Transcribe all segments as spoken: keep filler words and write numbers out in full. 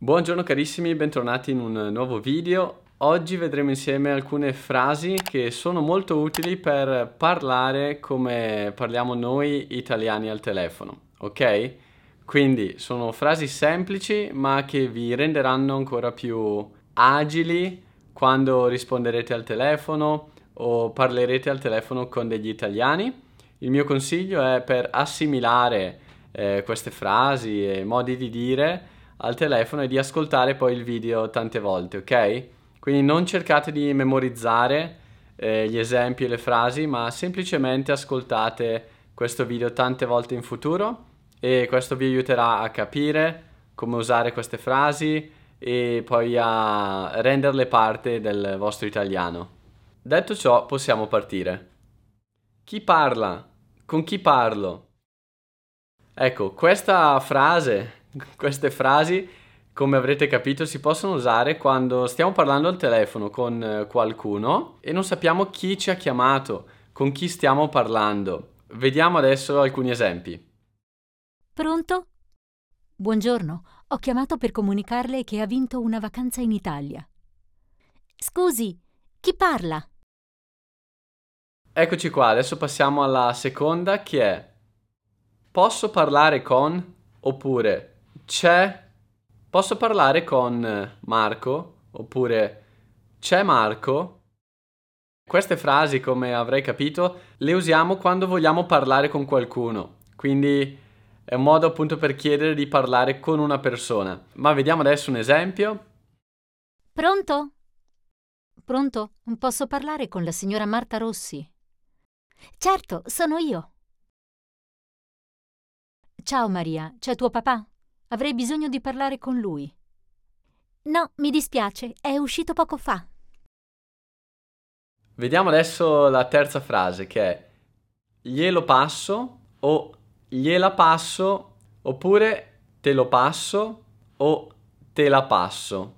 Buongiorno carissimi, bentornati in un nuovo video. Oggi vedremo insieme alcune frasi che sono molto utili per parlare come parliamo noi italiani al telefono, ok? Quindi sono frasi semplici ma che vi renderanno ancora più agili quando risponderete al telefono o parlerete al telefono con degli italiani. Il mio consiglio è per assimilare eh, queste frasi e modi di dire al telefono e di ascoltare poi il video tante volte, ok? Quindi non cercate di memorizzare eh, gli esempi e le frasi, ma semplicemente ascoltate questo video tante volte in futuro e questo vi aiuterà a capire come usare queste frasi e poi a renderle parte del vostro italiano. Detto ciò, possiamo partire. Chi parla? Con chi parlo? Ecco, questa frase, queste frasi, come avrete capito, si possono usare quando stiamo parlando al telefono con eh, qualcuno e non sappiamo chi ci ha chiamato, con chi stiamo parlando. Vediamo adesso alcuni esempi. Pronto? Buongiorno, ho chiamato per comunicarle che ha vinto una vacanza in Italia. Scusi, chi parla? Eccoci qua, adesso passiamo alla seconda che è: posso parlare con? Oppure c'è? Posso parlare con Marco? Oppure c'è Marco? Queste frasi, come avrei capito, le usiamo quando vogliamo parlare con qualcuno. Quindi è un modo appunto per chiedere di parlare con una persona. Ma vediamo adesso un esempio. Pronto? Pronto? Posso parlare con la signora Marta Rossi? Certo, sono io. Ciao Maria, c'è tuo papà? Avrei bisogno di parlare con lui. No, mi dispiace, è uscito poco fa. Vediamo adesso la terza frase che è: glielo passo o gliela passo oppure te lo passo o te la passo.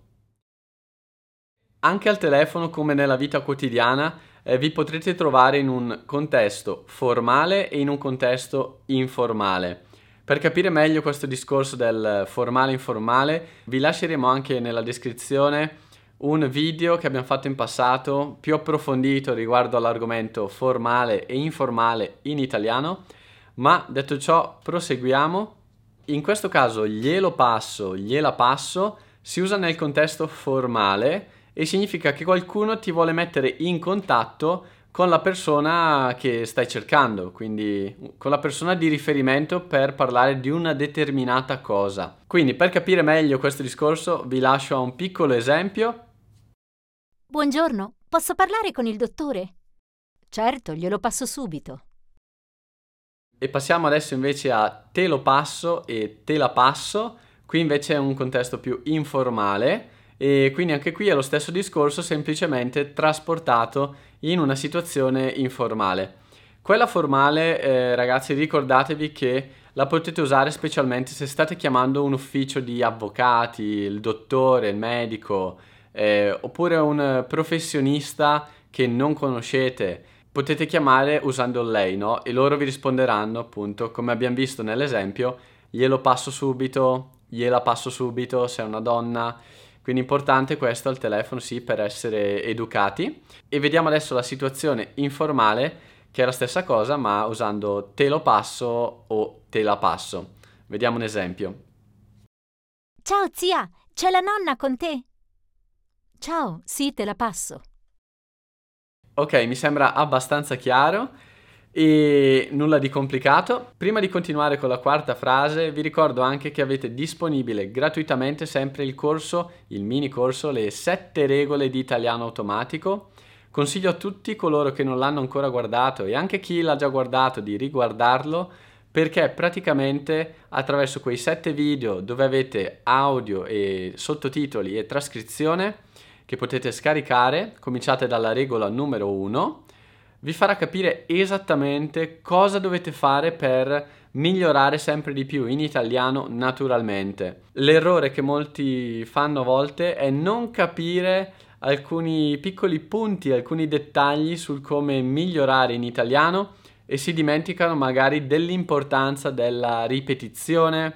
Anche al telefono, come nella vita quotidiana, eh, vi potrete trovare in un contesto formale e in un contesto informale. Per capire meglio questo discorso del formale-informale, vi lasceremo anche nella descrizione un video che abbiamo fatto in passato più approfondito riguardo all'argomento formale e informale in italiano. Ma detto ciò, proseguiamo. In questo caso glielo passo, gliela passo si usa nel contesto formale e significa che qualcuno ti vuole mettere in contatto con la persona che stai cercando, quindi con la persona di riferimento per parlare di una determinata cosa. Quindi per capire meglio questo discorso vi lascio a un piccolo esempio. Buongiorno, posso parlare con il dottore? Certo, glielo passo subito. E passiamo adesso invece a te lo passo e te la passo. Qui invece è un contesto più informale e quindi anche qui è lo stesso discorso, semplicemente trasportato in una situazione informale. Quella formale, eh, ragazzi, ricordatevi che la potete usare specialmente se state chiamando un ufficio di avvocati, il dottore, il medico, eh, oppure un professionista che non conoscete. Potete chiamare usando lei, no? E loro vi risponderanno, appunto, come abbiamo visto nell'esempio, glielo passo subito, gliela passo subito se è una donna. Quindi importante questo al telefono, sì, per essere educati. E vediamo adesso la situazione informale, che è la stessa cosa, ma usando te lo passo o te la passo. Vediamo un esempio. Ciao zia, c'è la nonna con te? Ciao, sì, te la passo. Ok, mi sembra abbastanza chiaro e nulla di complicato. Prima di continuare con la quarta frase, vi ricordo anche che avete disponibile gratuitamente sempre il corso, il mini corso, le sette regole di italiano automatico. Consiglio a tutti coloro che non l'hanno ancora guardato e anche chi l'ha già guardato di riguardarlo, perché praticamente attraverso quei sette video dove avete audio e sottotitoli e trascrizione che potete scaricare, cominciate dalla regola numero uno, vi farà capire esattamente cosa dovete fare per migliorare sempre di più in italiano naturalmente. L'errore che molti fanno a volte è non capire alcuni piccoli punti, alcuni dettagli sul come migliorare in italiano e si dimenticano magari dell'importanza della ripetizione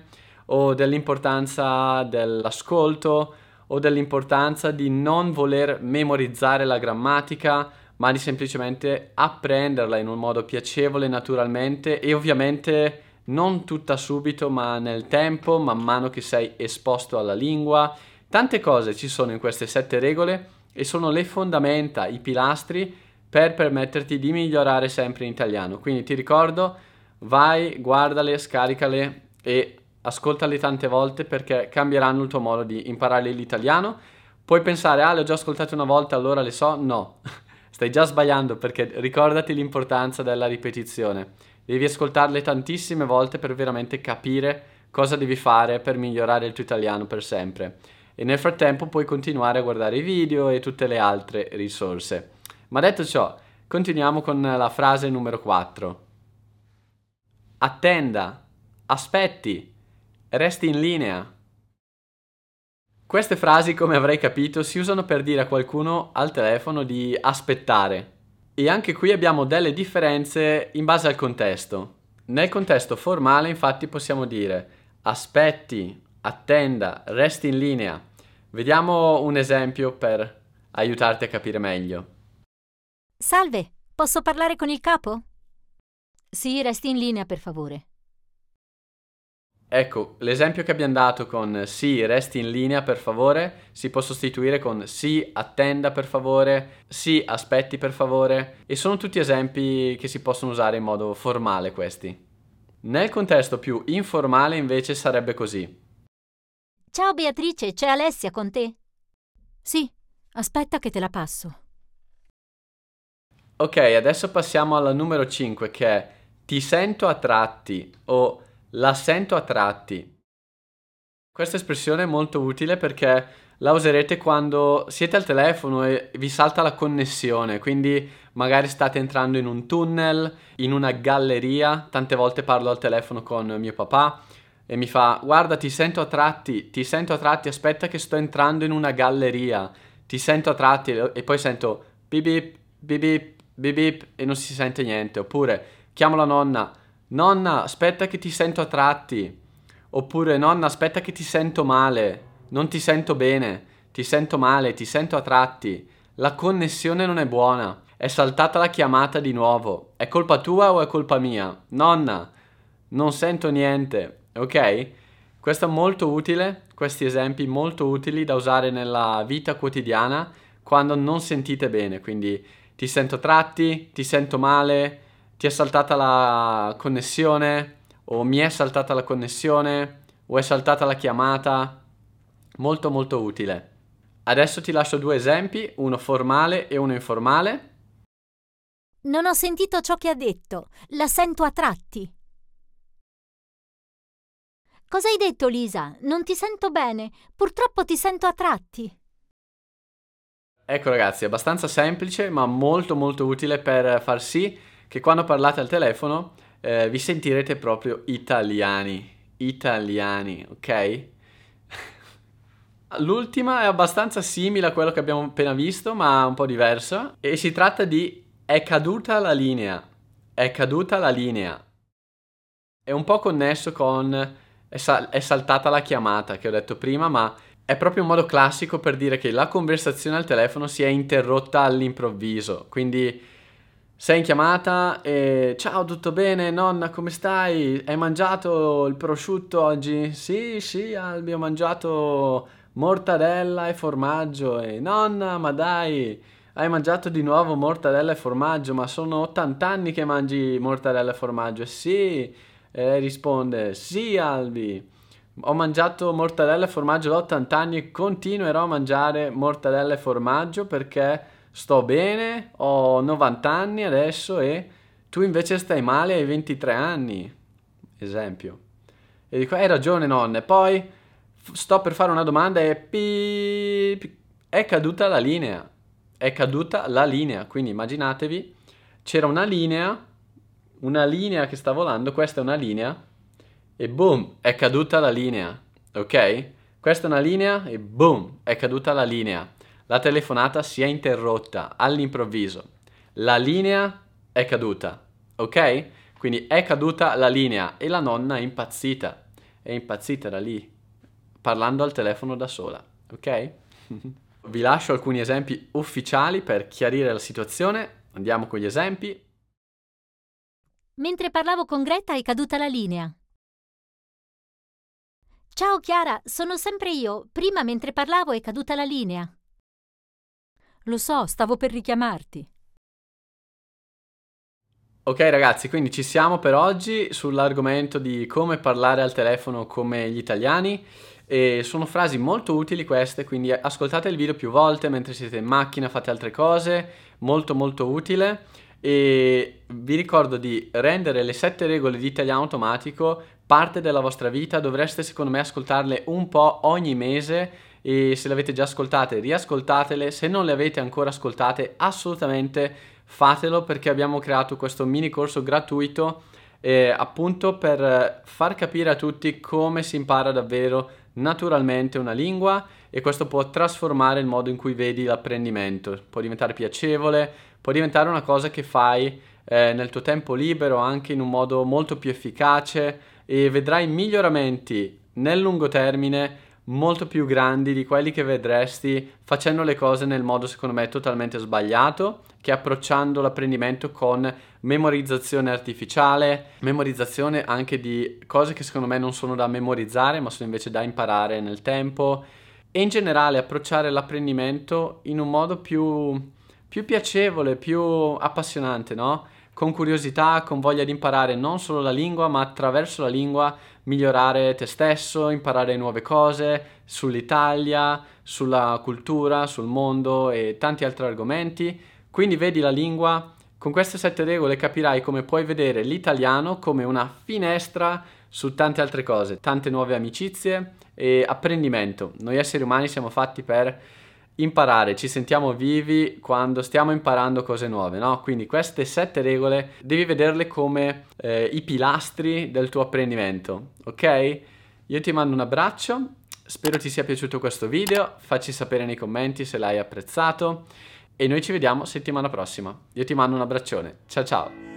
o dell'importanza dell'ascolto o dell'importanza di non voler memorizzare la grammatica, ma di semplicemente apprenderla in un modo piacevole, naturalmente e ovviamente non tutta subito, ma nel tempo, man mano che sei esposto alla lingua. Tante cose ci sono in queste sette regole e sono le fondamenta, i pilastri per permetterti di migliorare sempre in italiano. Quindi ti ricordo, vai, guardale, scaricale e ascoltali tante volte perché cambieranno il tuo modo di imparare l'italiano. Puoi pensare, ah, le ho già ascoltate una volta, allora le so? No, stai già sbagliando perché ricordati l'importanza della ripetizione. Devi ascoltarle tantissime volte per veramente capire cosa devi fare per migliorare il tuo italiano per sempre. E nel frattempo puoi continuare a guardare i video e tutte le altre risorse. Ma detto ciò, continuiamo con la frase numero quattro. Attenda, aspetti, resti in linea. Queste frasi, come avrai capito, si usano per dire a qualcuno al telefono di aspettare. E anche qui abbiamo delle differenze in base al contesto. Nel contesto formale, infatti, possiamo dire aspetti, attenda, resti in linea. Vediamo un esempio per aiutarti a capire meglio. Salve, posso parlare con il capo? Sì, resti in linea, per favore. Ecco, l'esempio che abbiamo dato con sì, resti in linea per favore, si può sostituire con sì, attenda per favore, sì, aspetti per favore, e sono tutti esempi che si possono usare in modo formale questi. Nel contesto più informale invece sarebbe così. Ciao Beatrice, c'è Alessia con te? Sì, aspetta che te la passo. Ok, adesso passiamo alla numero cinque che è ti sento a tratti o la sento a tratti. Questa espressione è molto utile perché la userete quando siete al telefono e vi salta la connessione, quindi magari state entrando in un tunnel, in una galleria. Tante volte parlo al telefono con mio papà e mi fa guarda ti sento a tratti, ti sento a tratti, aspetta che sto entrando in una galleria, ti sento a tratti e poi sento bip bip bip bip bip bip e non si sente niente. Oppure chiamo la nonna. Nonna, aspetta che ti sento a tratti. Oppure nonna, aspetta che ti sento male. Non ti sento bene. Ti sento male, ti sento a tratti. La connessione non è buona. È saltata la chiamata di nuovo. È colpa tua o è colpa mia? Nonna, non sento niente. Ok? Questo è molto utile. Questi esempi molto utili da usare nella vita quotidiana quando non sentite bene. Quindi ti sento a tratti, ti sento male. Ti è saltata la connessione o mi è saltata la connessione o è saltata la chiamata. Molto molto utile. Adesso ti lascio due esempi, uno formale e uno informale. Non ho sentito ciò che ha detto. La sento a tratti. Cosa hai detto, Lisa? Non ti sento bene. Purtroppo ti sento a tratti. Ecco ragazzi, è abbastanza semplice ma molto molto utile per far sì che quando parlate al telefono eh, vi sentirete proprio italiani, italiani, ok? L'ultima è abbastanza simile a quello che abbiamo appena visto, ma un po' diversa, e si tratta di è caduta la linea, è caduta la linea. È un po' connesso con è, sal- è saltata la chiamata che ho detto prima, ma è proprio un modo classico per dire che la conversazione al telefono si è interrotta all'improvviso, quindi sei in chiamata e ciao, tutto bene? Nonna, come stai? Hai mangiato il prosciutto oggi? Sì, sì, Albi, ho mangiato mortadella e formaggio. E nonna, ma dai, hai mangiato di nuovo mortadella e formaggio? Ma sono ottanta anni che mangi mortadella e formaggio. E sì, e lei risponde, sì, Albi, ho mangiato mortadella e formaggio da ottanta anni e continuerò a mangiare mortadella e formaggio perché sto bene, ho novanta anni adesso e tu invece stai male ai ventitré anni, esempio. E dico, hai ragione nonna, e poi f- sto per fare una domanda e pip, è caduta la linea, è caduta la linea, quindi immaginatevi, c'era una linea, una linea che sta volando, questa è una linea, e boom, è caduta la linea, ok? Questa è una linea e boom, è caduta la linea. La telefonata si è interrotta all'improvviso. La linea è caduta, ok? Quindi è caduta la linea e la nonna è impazzita. È è impazzita da lì, parlando al telefono da sola, ok? Vi lascio alcuni esempi ufficiali per chiarire la situazione. Andiamo con gli esempi. Mentre parlavo con Greta è caduta la linea. Ciao Chiara, sono sempre io. Prima mentre parlavo è caduta la linea. Lo so, stavo per richiamarti. Ok ragazzi, quindi ci siamo per oggi sull'argomento di come parlare al telefono come gli italiani. E sono frasi molto utili queste, quindi ascoltate il video più volte mentre siete in macchina, fate altre cose, molto molto utile. E vi ricordo di rendere le sette regole di italiano automatico parte della vostra vita. Dovreste secondo me ascoltarle un po' ogni mese, e se le avete già ascoltate riascoltatele, se non le avete ancora ascoltate assolutamente fatelo, perché abbiamo creato questo mini corso gratuito eh, appunto per far capire a tutti come si impara davvero naturalmente una lingua, e questo può trasformare il modo in cui vedi l'apprendimento, può diventare piacevole, può diventare una cosa che fai eh, nel tuo tempo libero, anche in un modo molto più efficace, e vedrai miglioramenti nel lungo termine molto più grandi di quelli che vedresti facendo le cose nel modo secondo me totalmente sbagliato, che approcciando l'apprendimento con memorizzazione artificiale, memorizzazione anche di cose che secondo me non sono da memorizzare ma sono invece da imparare nel tempo, e in generale approcciare l'apprendimento in un modo più, più piacevole, più appassionante, no? Con curiosità, con voglia di imparare non solo la lingua, ma attraverso la lingua migliorare te stesso, imparare nuove cose sull'Italia, sulla cultura, sul mondo e tanti altri argomenti. Quindi vedi la lingua, con queste sette regole capirai come puoi vedere l'italiano come una finestra su tante altre cose, tante nuove amicizie e apprendimento. Noi esseri umani siamo fatti per imparare, ci sentiamo vivi quando stiamo imparando cose nuove, no? Quindi queste sette regole devi vederle come eh, i pilastri del tuo apprendimento, ok? Io ti mando un abbraccio, spero ti sia piaciuto questo video, facci sapere nei commenti se l'hai apprezzato e noi ci vediamo settimana prossima. Io ti mando un abbraccione, ciao ciao!